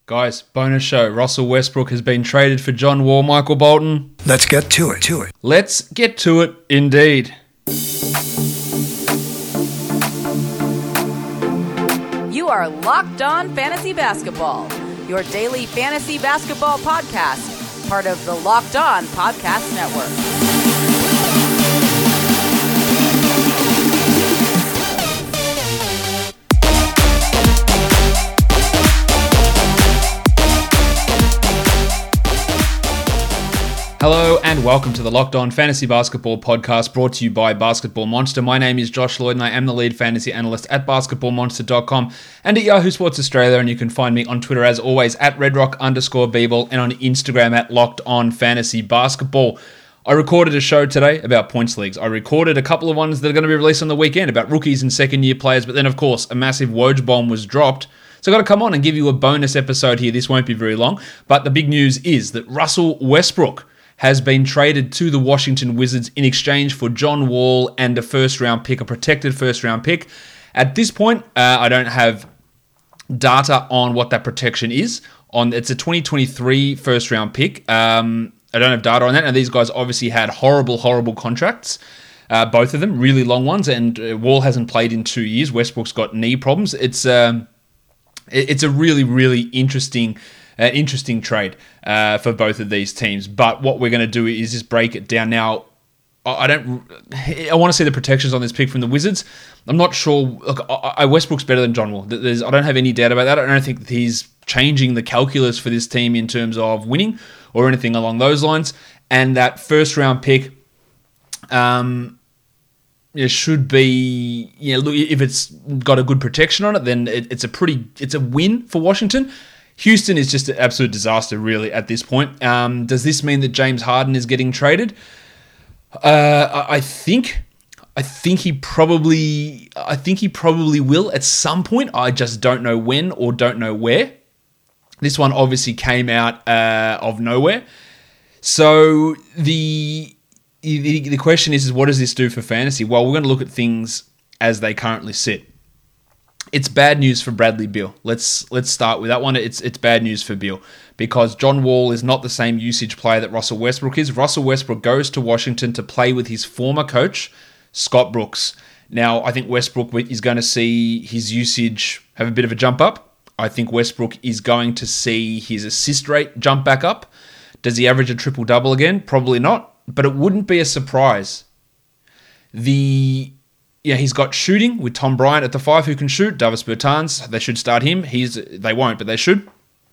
Guys, bonus show. Russell Westbrook has been traded for John Wall, Michael Bolton. Let's get to it. Let's get to it indeed. You are Locked On Fantasy Basketball, your daily fantasy basketball podcast, part of the Locked On Podcast Network. Hello and welcome to the Locked On Fantasy Basketball podcast brought to you by Basketball Monster. My name is Josh Lloyd and I am the lead fantasy analyst at basketballmonster.com and at Yahoo Sports Australia, and you can find me on Twitter as always at redrock_Beeble and on Instagram at Locked On Fantasy Basketball. I recorded a show today about points leagues. I recorded a couple of ones that are going to be released on the weekend about rookies and second year players, but then of course a massive Woj bomb was dropped. So I've got to come on and give you a bonus episode here. This won't be very long, but the big news is that Russell Westbrook has been traded to the Washington Wizards in exchange for John Wall and a first-round pick, a protected first-round pick. At this point, I don't have data on what that protection is. It's a 2023 first-round pick. I don't have data on that. And these guys obviously had horrible contracts. Both of them, really long ones. And Wall hasn't played in 2 years. Westbrook's got knee problems. It's a really interesting trade for both of these teams. But what we're going to do is just break it down. Now, I want to see the protections on this pick from the Wizards. I'm not sure. Look, Westbrook's better than John Wall. I don't have any doubt about that. I don't think that he's changing the calculus for this team in terms of winning or anything along those lines. And that first round pick should be, look, if it's got a good protection on it, then it's a win for Washington. Houston is just an absolute disaster, really, at this point. Does this mean that James Harden is getting traded? I think he probably will at some point. I just don't know when or don't know where. This one obviously came out of nowhere. So the question is what does this do for fantasy? Well, we're going to look at things as they currently sit. It's bad news for Bradley Beal. Let's start with that one. It's bad news for Beal because John Wall is not the same usage player that Russell Westbrook is. Russell Westbrook goes to Washington to play with his former coach, Scott Brooks. Now, I think Westbrook is going to see his usage have a bit of a jump up. I think Westbrook is going to see his assist rate jump back up. Does he average a triple-double again? Probably not, but it wouldn't be a surprise. He's got shooting with Tom Bryant at the 5 who can shoot. Davis Bertans, they should start him. They won't, but they should.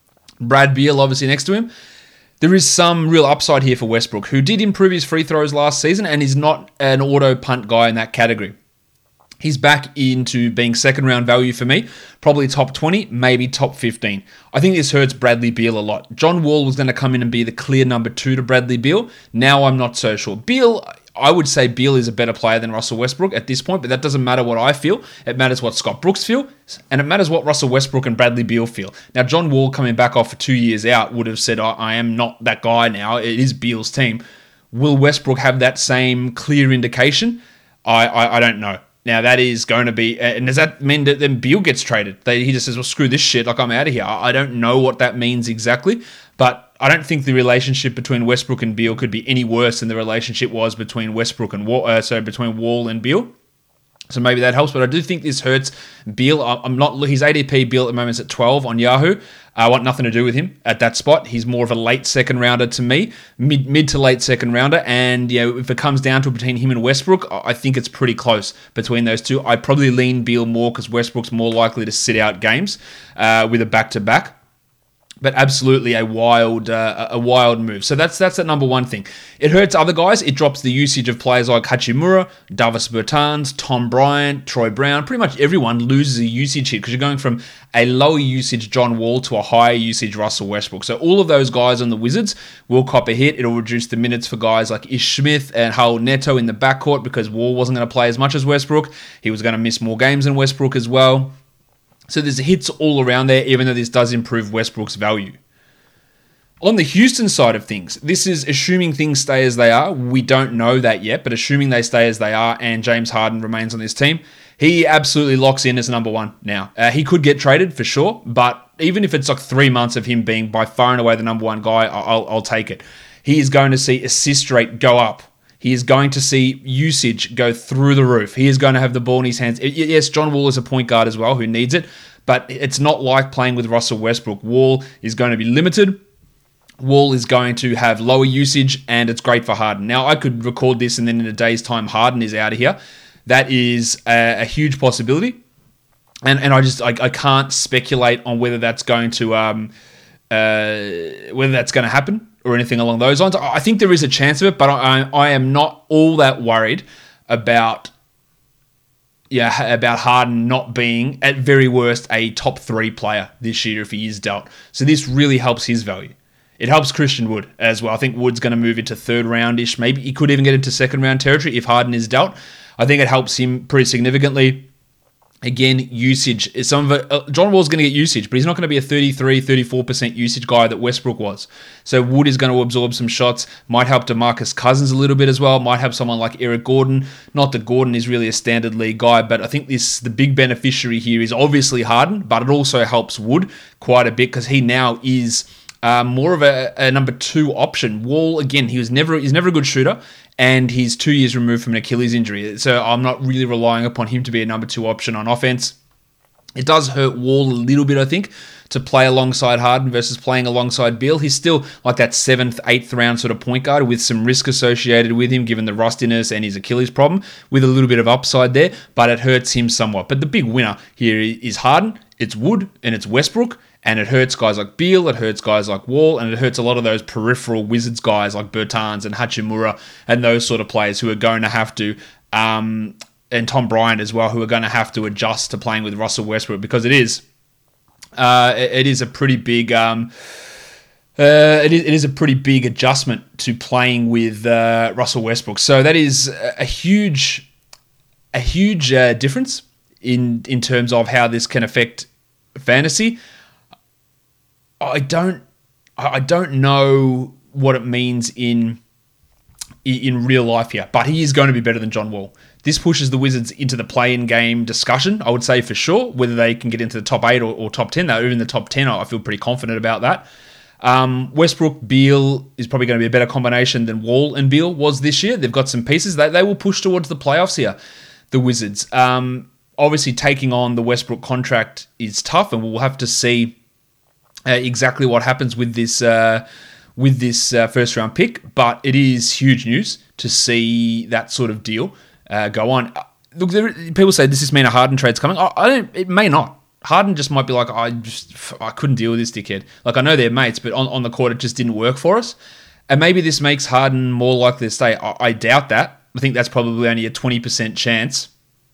Brad Beal obviously next to him. There is some real upside here for Westbrook, who did improve his free throws last season and is not an auto punt guy in that category. He's back into being second round value for me. Probably top 20, maybe top 15. I think this hurts Bradley Beal a lot. John Wall was going to come in and be the clear number 2 to Bradley Beal. Now I'm not so sure. I would say Beal is a better player than Russell Westbrook at this point, but that doesn't matter what I feel. It matters what Scott Brooks feel, and it matters what Russell Westbrook and Bradley Beal feel. Now, John Wall coming back off for 2 years out would have said, I am not that guy now. It is Beal's team. Will Westbrook have that same clear indication? I don't know. Now, that is going to be... and does that mean that then Beal gets traded? He just says, well, screw this shit, I'm out of here. I don't know what that means exactly, but I don't think the relationship between Westbrook and Beal could be any worse than the relationship was between Westbrook and between Wall and Beal. So maybe that helps, but I do think this hurts Beal. His ADP Beal at the moment is at 12 on Yahoo. I want nothing to do with him at that spot. He's more of a late second rounder to me, mid to late second rounder. And if it comes down to between him and Westbrook, I think it's pretty close between those two. I probably lean Beal more because Westbrook's more likely to sit out games with a back-to-back. But absolutely a wild move. So that's that number one thing. It hurts other guys. It drops the usage of players like Hachimura, Davis Bertans, Tom Bryant, Troy Brown. Pretty much everyone loses a usage hit because you're going from a lower usage John Wall to a higher usage Russell Westbrook. So all of those guys on the Wizards will cop a hit. It'll reduce the minutes for guys like Ish Smith and Raul Neto in the backcourt because Wall wasn't going to play as much as Westbrook. He was going to miss more games than Westbrook as well. So there's hits all around there, even though this does improve Westbrook's value. On the Houston side of things, this is assuming things stay as they are. We don't know that yet, but assuming they stay as they are and James Harden remains on this team, he absolutely locks in as number one now. He could get traded for sure, but even if it's like 3 months of him being by far and away the number one guy, I'll take it. He is going to see assist rate go up. He is going to see usage go through the roof. He is going to have the ball in his hands. Yes, John Wall is a point guard as well who needs it, but it's not like playing with Russell Westbrook. Wall is going to be limited. Wall is going to have lower usage, and it's great for Harden. Now, I could record this, and then in a day's time, Harden is out of here. That is a huge possibility, and I can't speculate on whether that's going to happen or anything along those lines. I think there is a chance of it, but I am not all that worried about Harden not being, at very worst, a top 3 player this year if he is dealt. So this really helps his value. It helps Christian Wood as well. I think Wood's going to move into 3rd round-ish. Maybe he could even get into 2nd round territory if Harden is dealt. I think it helps him pretty significantly. Again, usage. John Wall's going to get usage, but he's not going to be a 33, 34% usage guy that Westbrook was. So Wood is going to absorb some shots. Might help DeMarcus Cousins a little bit as well. Might help someone like Eric Gordon. Not that Gordon is really a standard league guy, but I think the big beneficiary here is obviously Harden, but it also helps Wood quite a bit because he now is more of a number 2 option. Wall, again, he's never a good shooter, and he's 2 years removed from an Achilles injury. So I'm not really relying upon him to be a number 2 option on offense. It does hurt Wall a little bit, I think, to play alongside Harden versus playing alongside Beal. He's still like that 7th, 8th round sort of point guard with some risk associated with him, given the rustiness and his Achilles problem, with a little bit of upside there, but it hurts him somewhat. But the big winner here is Harden, it's Wood, and it's Westbrook. And it hurts guys like Beal, it hurts guys like Wall, and it hurts a lot of those peripheral Wizards guys like Bertans and Hachimura and those sort of players who are going to have to, and Tom Bryant as well, who are going to have to adjust to playing with Russell Westbrook because it is a pretty big it is a pretty big adjustment to playing with Russell Westbrook. So that is a huge difference in terms of how this can affect fantasy. I don't know what it means in real life here, but he is going to be better than John Wall. This pushes the Wizards into the play-in game discussion, I would say for sure. Whether they can get into the top 8 or top 10, though, even the top 10, I feel pretty confident about that. Westbrook, Beal is probably going to be a better combination than Wall and Beal was this year. They've got some pieces. They will push towards the playoffs here, the Wizards. Obviously, taking on the Westbrook contract is tough, and we'll have to see exactly what happens with this first round pick, but it is huge news to see that sort of deal go on. Look, people say does this mean a Harden trade's coming? It may not. Harden just might be like, I couldn't deal with this dickhead. Like, I know they're mates, but on the court it just didn't work for us. And maybe this makes Harden more likely to stay. I doubt that. I think that's probably only a 20% chance.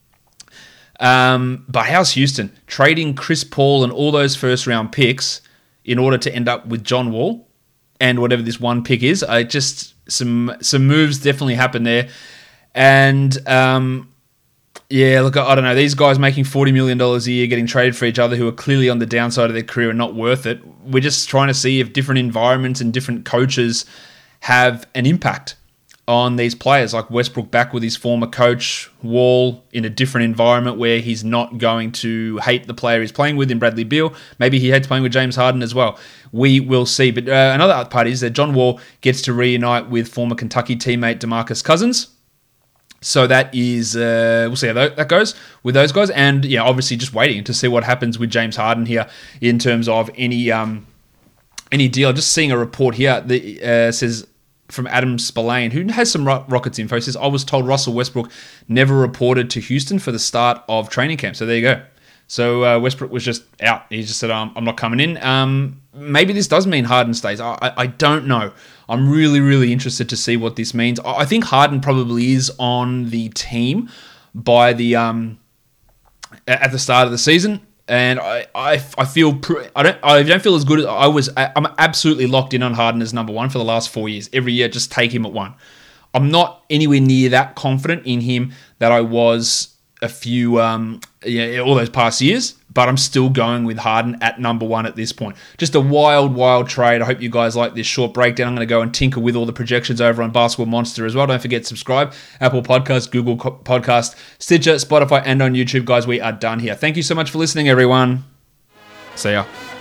But how's Houston trading Chris Paul and all those first round picks in order to end up with John Wall and whatever this one pick is? Just some moves definitely happen there. And look, I don't know. These guys making $40 million a year getting traded for each other who are clearly on the downside of their career and not worth it. We're just trying to see if different environments and different coaches have an impact on these players, like Westbrook back with his former coach, Wall in a different environment where he's not going to hate the player he's playing with in Bradley Beal. Maybe he hates playing with James Harden as well. We will see. But another part is that John Wall gets to reunite with former Kentucky teammate DeMarcus Cousins. So that is, we'll see how that goes with those guys. And yeah, obviously just waiting to see what happens with James Harden here in terms of any deal. Just seeing a report here that says, from Adam Spillane, who has some Rockets info, says, I was told Russell Westbrook never reported to Houston for the start of training camp. So there you go. So Westbrook was just out. He just said, I'm not coming in. Maybe this does mean Harden stays. I don't know. I'm really, really interested to see what this means. I think Harden probably is on the team by the at the start of the season. And I feel I don't feel as good as I was. I'm absolutely locked in on Harden as number 1 for the last 4 years. Every year, just take him at 1. I'm not anywhere near that confident in him that I was a few all those past years. But I'm still going with Harden at number 1 at this point. Just a wild trade. I hope you guys like this short breakdown. I'm going to go and tinker with all the projections over on Basketball Monster as well. Don't forget to subscribe. Apple Podcasts, Google Podcast, Stitcher, Spotify, and on YouTube. Guys, we are done here. Thank you so much for listening, everyone. See ya.